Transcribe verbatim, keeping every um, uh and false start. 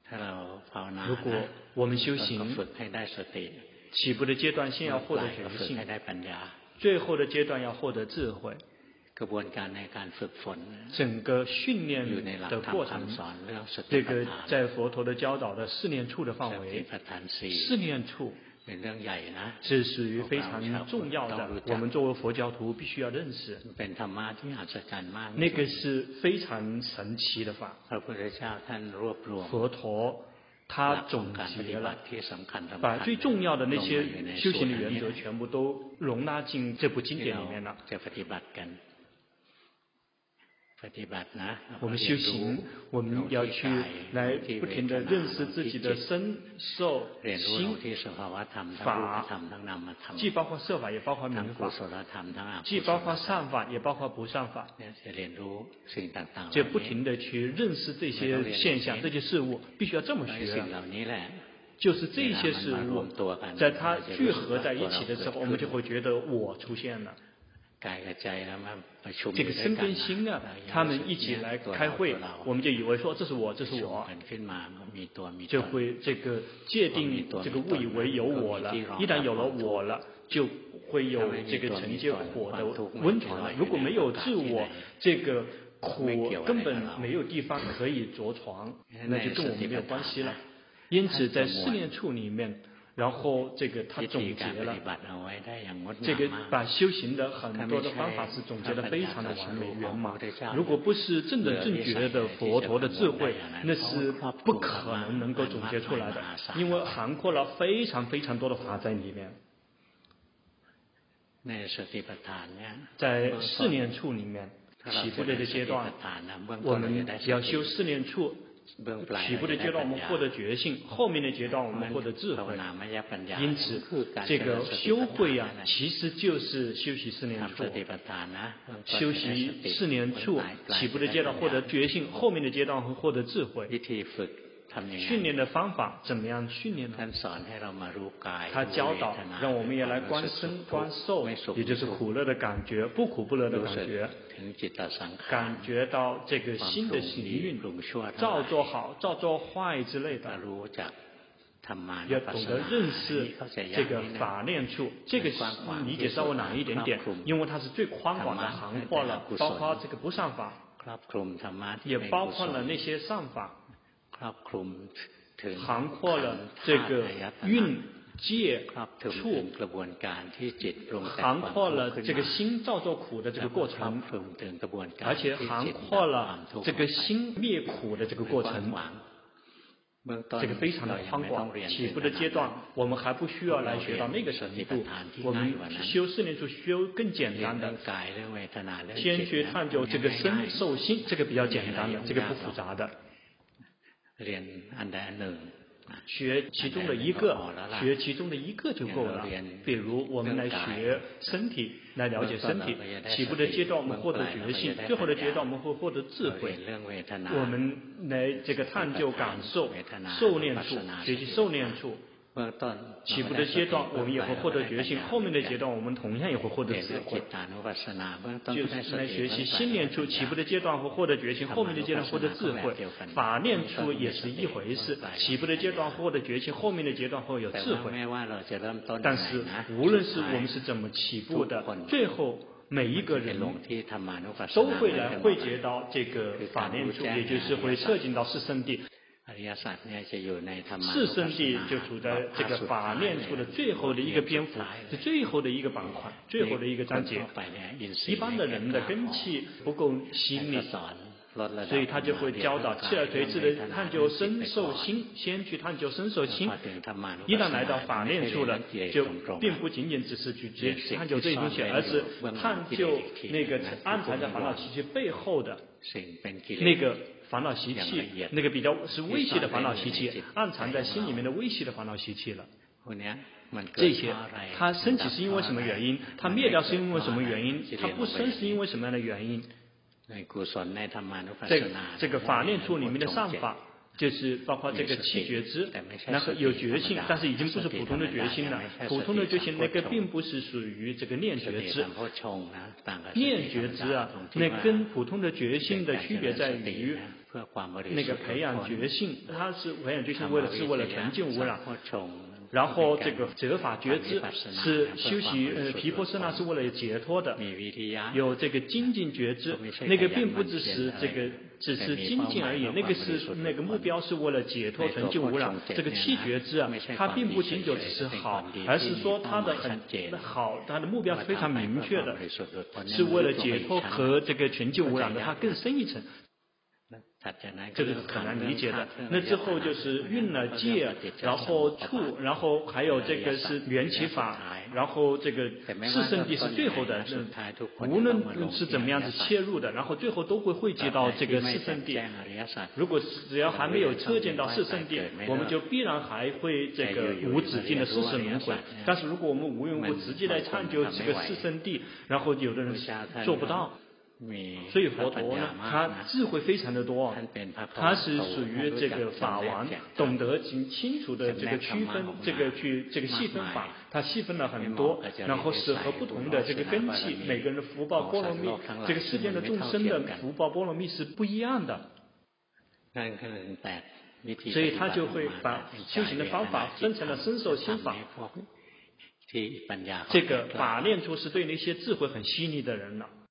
如果我们修行，起步的阶段先要获得觉性，最后的阶段要获得智慧。整个训练的过程，这个在佛陀的教导的四念处的范围，四念处是属于非常重要的，我们作为佛教徒必须要认识。那个是非常神奇的法。佛陀他总结了，把最重要的那些修行的原则全部都容纳进这部经典里面了。我们修行，我们要去来不停地认识自己的身受心法，既包括色法也包括名法，既包括善法也包括不善法，就不停地去认识这些现象这些事物，必须要这么学。就是这些事物在它聚合在一起的时候，我们就会觉得我出现了。这个身跟心啊，他们一起来开会，我们就以为说这是我，这是我，就会这个界定这个误以为有我了。一旦有了我了，就会有这个承接火的温床了。如果没有自我，这个苦根本没有地方可以着床，那就跟我们没有关系了。因此，在四念处里面。然后这个他总结了，这个把修行的很多的方法是总结的非常的完美圆满。如果不是正等正觉的佛陀的智慧，那是不可能能够总结出来的，因为涵括了非常非常多的法在里面。在四念处里面，起步的阶段，我们要修四念处。起步的阶段我们获得觉性，后面的阶段我们获得智慧。因此这个修慧啊，其实就是修习四念处。修习四念处，起步的阶段获得觉性，后面的阶段会获得智慧。训练的方法怎么样训练呢？他教导让我们也来观身观受，也就是苦乐的感觉，不苦不乐的感觉，感觉到这个心的行运，造作好造作坏之类的，要懂得认识这个法念处。这个理解稍微难一点点，因为它是最宽广的，涵括了包括这个不善法，也包括了那些善法，涵括了这个运界处，涵括了这个心造作苦的这个过程，而且涵括了这个心灭苦的这个过程。这个非常的宽广。起步的阶段我们还不需要来学到那个程度，我们修四念处修更简单的，先去探究这个身受心，这个比较简单的，这个不复杂的。学其中的一个，学其中的一个就够了。比如我们来学身体，来了解身体，起步的阶段我们获得觉性，最后的阶段我们会获得智慧。我们来这个探究感受，受念处，学习受念处。起步的阶段我们也会获得觉性，后面的阶段我们同样也会获得智慧。就是来学习心念处，起步的阶段会获得觉性，后面的阶段获得智慧。法念处也是一回事，起步的阶段获得觉性，后面的阶段会有智慧。但是无论是我们是怎么起步的，最后每一个人都会来汇结到这个法念处，也就是会涉及到四圣谛。四圣谛就处在这个法念处的最后的一个篇幅，是最后的一个板块，最后的一个章节。一般的人的根气不够细腻，所以他就会教导锲而垂之的探究身受心，先去探究身受心。一旦来到法念处了，就并不仅仅只是去探究这些东西，而是探究那个暗藏在烦恼习气背后的那个烦恼习气，那个比较是微细的烦恼习气，暗藏在心里面的微细的烦恼习气了。这些它升起是因为什么原因，它灭掉是因为什么原因，它不生是因为什么样的原因。在这个法念处里面的善法，就是包括这个七觉知，然后有觉性，但是已经不是普通的觉性了。普通的觉性那个并不是属于这个念觉知，念觉知啊，那跟普通的觉性的区别在于， 那个培养觉性，他是培养觉性为了是为了纯净无染。然后这个责法觉知是修习呃毗婆舍那是为了解脱的，有这个精进觉知，那个并不只是这个只是精进而已，那个是那个目标是为了解脱纯净无染。这个七觉知啊，它并不仅仅只是好，而是说它的很好，它的目标是非常明确的，是为了解脱和这个纯净无染的，它更深一层。这个很难理解的。那之后就是运了戒，然后处，然后还有这个是缘起法，然后这个四圣谛是最后的，无论是怎么样子切入的，然后最后都会汇集到这个四圣谛。如果只要还没有车见到四圣谛，我们就必然还会这个无止境的世世轮回。但是如果我们无缘无故直接来探究这个四圣谛，然后有的人做不到。所以佛陀呢，他智慧非常的多，他是属于这个法王，懂得清清楚的这个区分，这个去这个细分法，他细分了很多，然后适合不同的这个根器，每个人的福报波罗蜜，这个世间的众生的福报波罗蜜是不一样的。所以他就会把修行的方法分成了身受心法。这个法念处是对那些智慧很细腻的人了。